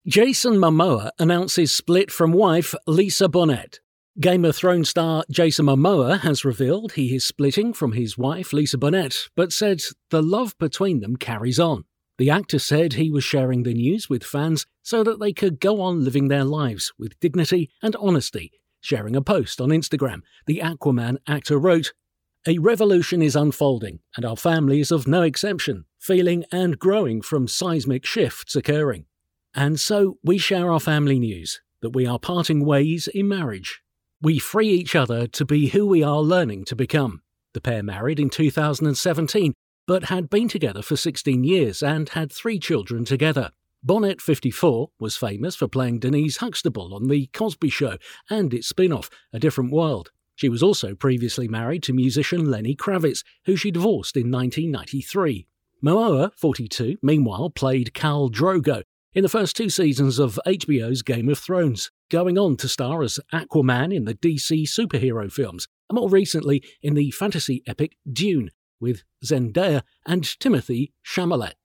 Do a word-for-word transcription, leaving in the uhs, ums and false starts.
Jason Momoa announces split from wife Lisa Bonet. Game of Thrones star Jason Momoa has revealed he is splitting from his wife Lisa Bonet, but said the love between them carries on. The actor said he was sharing the news with fans so that they could go on living their lives with dignity and honesty. Sharing a post on Instagram, the Aquaman actor wrote, "A revolution is unfolding, and our family is of no exception, feeling and growing from seismic shifts occurring. And so we share our family news, that we are parting ways in marriage. We free each other to be who we are learning to become." The pair married in two thousand seventeen, but had been together for sixteen years and had three children together. Bonet, fifty-four, was famous for playing Denise Huxtable on The Cosby Show and its spin-off, A Different World. She was also previously married to musician Lenny Kravitz, who she divorced in nineteen ninety-three. Momoa, forty-two, meanwhile played Khal Drogo in the first two seasons of H B O's Game of Thrones, going on to star as Aquaman in the D C superhero films, and more recently in the fantasy epic Dune, with Zendaya and Timothée Chalamet.